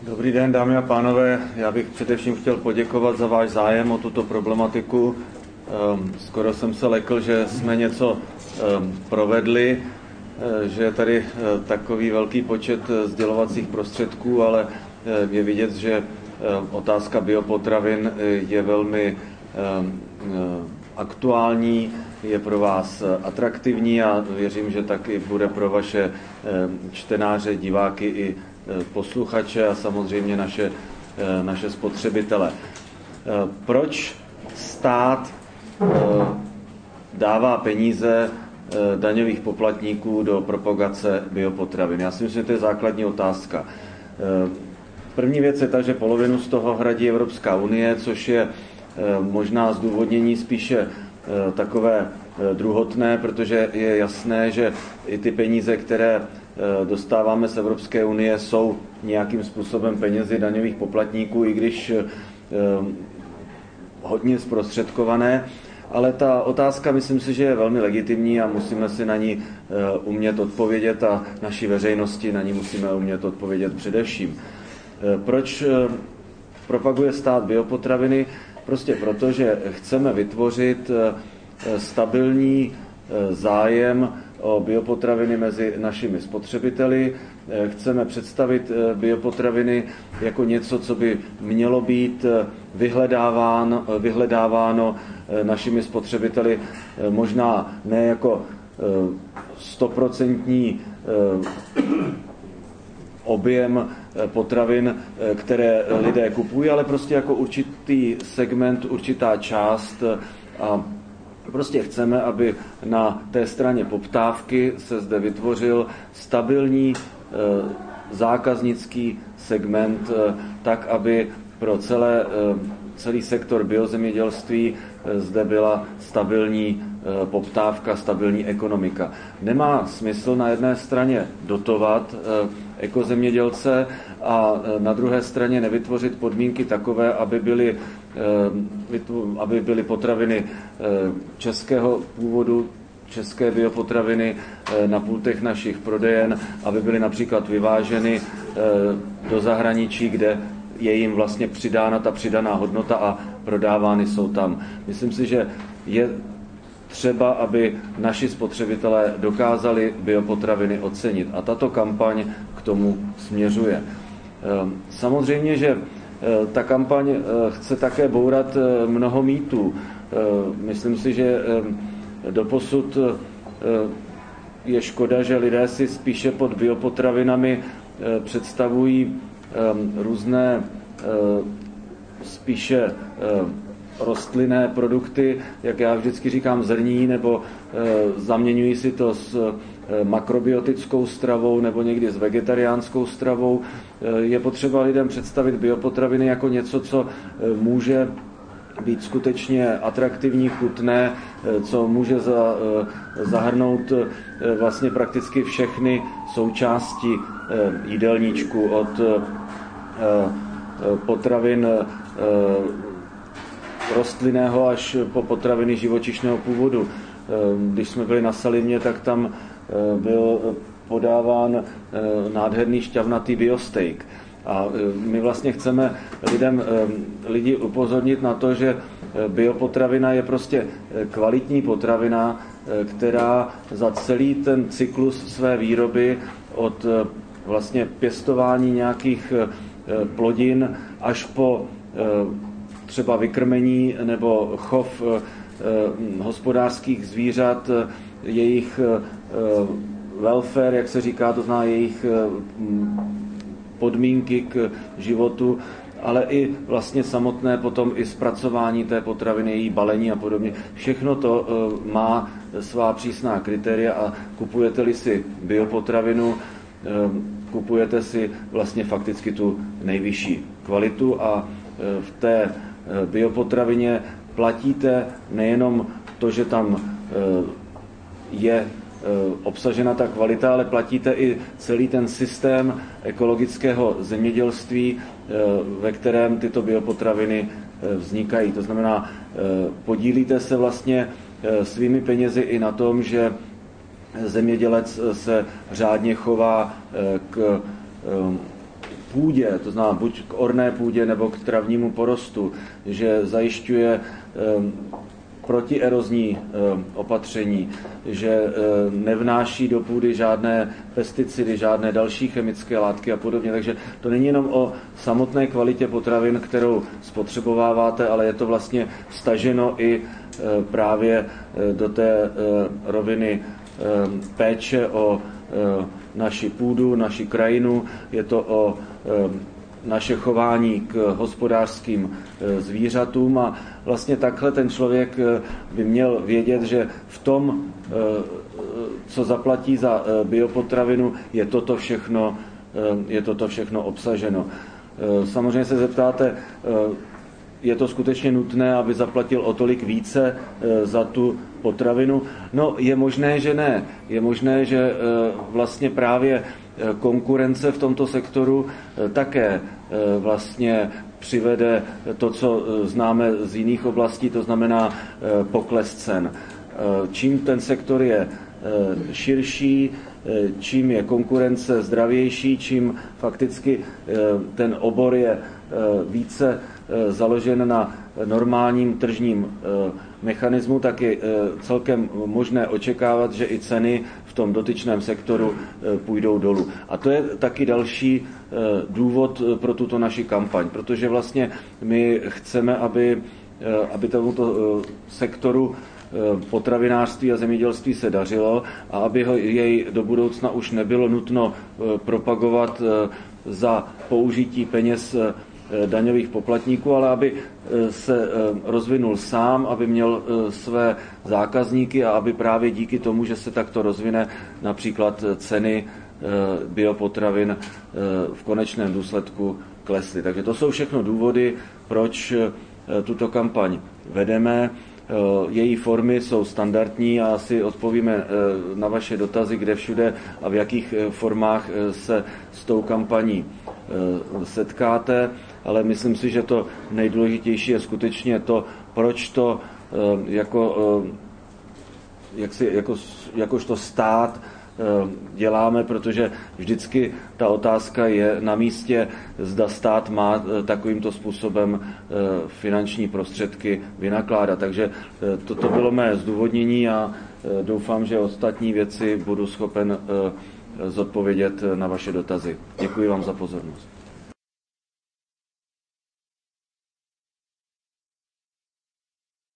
Dobrý den, dámy a pánové. Já bych především chtěl poděkovat za váš zájem o tuto problematiku. Skoro jsem se lekl, že jsme něco provedli, že je tady takový velký počet sdělovacích prostředků, ale je vidět, že otázka biopotravin je velmi aktuální, je pro vás atraktivní a věřím, že taky bude pro vaše čtenáře, diváky i posluchače a samozřejmě naše spotřebitele. Proč stát dává peníze daňových poplatníků do propagace biopotravin? Já si myslím, že to je základní otázka. První věc je ta, že polovinu z toho hradí Evropská unie, což je možná zdůvodnění spíše takové druhotné, protože je jasné, že i ty peníze, které dostáváme z Evropské unie, jsou nějakým způsobem penězi daňových poplatníků, i když hodně zprostředkované. Ale ta otázka, myslím si, že je velmi legitimní a musíme si na ní umět odpovědět a naší veřejnosti na ní musíme umět odpovědět především. Proč propaguje stát biopotraviny? Prostě proto, že chceme vytvořit stabilní zájem o biopotraviny mezi našimi spotřebiteli. Chceme představit biopotraviny jako něco, co by mělo být vyhledáváno našimi spotřebiteli, možná ne jako 100% objem potravin, které lidé kupují, ale prostě jako určitý segment, určitá část a prostě chceme, aby na té straně poptávky se zde vytvořil stabilní zákaznický segment, tak, aby pro celý sektor biozemědělství zde byla stabilní poptávka, stabilní ekonomika. Nemá smysl na jedné straně dotovat ekozemědělce a na druhé straně nevytvořit podmínky takové, aby byly potraviny českého původu, české biopotraviny na pultech našich prodejen, aby byly například vyváženy do zahraničí, kde je jim vlastně přidána ta přidaná hodnota a prodávány jsou tam. Myslím si, že je třeba, aby naši spotřebitelé dokázali biopotraviny ocenit. A tato kampaň k tomu směřuje. Samozřejmě, že ta kampaň chce také bourat mnoho mýtů. Myslím si, že doposud je škoda, že lidé si spíše pod biopotravinami představují různé spíše rostlinné produkty, jak já vždycky říkám zrní, nebo zaměňují si to s makrobiotickou stravou nebo někdy s vegetariánskou stravou. Je potřeba lidem představit biopotraviny jako něco, co může být skutečně atraktivní, chutné, co může zahrnout vlastně prakticky všechny součásti jídelníčku od potravin rostlinného až po potraviny živočišného původu. Když jsme byli na Salimě, tak tam byl podáván nádherný šťavnatý biosteak. A my vlastně chceme lidi upozornit na to, že biopotravina je prostě kvalitní potravina, která za celý ten cyklus své výroby od vlastně pěstování nějakých plodin až po třeba vykrmení nebo chov hospodářských zvířat, jejich welfare, jak se říká, to znamená jejich podmínky k životu, ale i vlastně samotné potom i zpracování té potraviny, její balení a podobně. Všechno to má svá přísná kritéria a kupujete-li si biopotravinu, kupujete si vlastně fakticky tu nejvyšší kvalitu a v té biopotravině platíte nejenom to, že tam je obsažena ta kvalita, ale platíte i celý ten systém ekologického zemědělství, ve kterém tyto biopotraviny vznikají. To znamená, podílíte se vlastně svými penězi i na tom, že zemědělec se řádně chová k půdě, to znamená buď k orné půdě nebo k travnímu porostu, že zajišťuje protierozní opatření, že nevnáší do půdy žádné pesticidy, žádné další chemické látky a podobně. Takže to není jenom o samotné kvalitě potravin, kterou spotřebováváte, ale je to vlastně vstaženo i právě do té roviny péče o naši půdu, naši krajinu, je to o naše chování k hospodářským zvířatům a vlastně takhle ten člověk by měl vědět, že v tom, co zaplatí za biopotravinu, je toto všechno obsaženo. Samozřejmě se zeptáte, je to skutečně nutné, aby zaplatil o tolik více za tu potravinu? No, je možné, že ne. Je možné, že vlastně právě konkurence v tomto sektoru také vlastně přivede to, co známe z jiných oblastí, to znamená pokles cen. Čím ten sektor je širší, čím je konkurence zdravější, čím fakticky ten obor je více založen na normálním tržním mechanismu, tak je celkem možné očekávat, že i ceny v tom dotyčném sektoru půjdou dolů. A to je taky další důvod pro tuto naši kampaň, protože vlastně my chceme, aby tomuto sektoru potravinářství a zemědělství se dařilo a aby jej do budoucna už nebylo nutno propagovat za použití peněz daňových poplatníků, ale aby se rozvinul sám, aby měl své zákazníky a aby právě díky tomu, že se takto rozvine například ceny biopotravin v konečném důsledku klesly. Takže to jsou všechno důvody, proč tuto kampaň vedeme. Její formy jsou standardní a asi odpovíme na vaše dotazy, kde všude a v jakých formách se s tou kampaní setkáte, ale myslím si, že to nejdůležitější je skutečně to, proč to jakožto stát děláme, protože vždycky ta otázka je na místě, zda stát má takovýmto způsobem finanční prostředky vynakládat. Takže toto bylo mé zdůvodnění a doufám, že ostatní věci budu schopen zodpovědět na vaše dotazy. Děkuji vám za pozornost.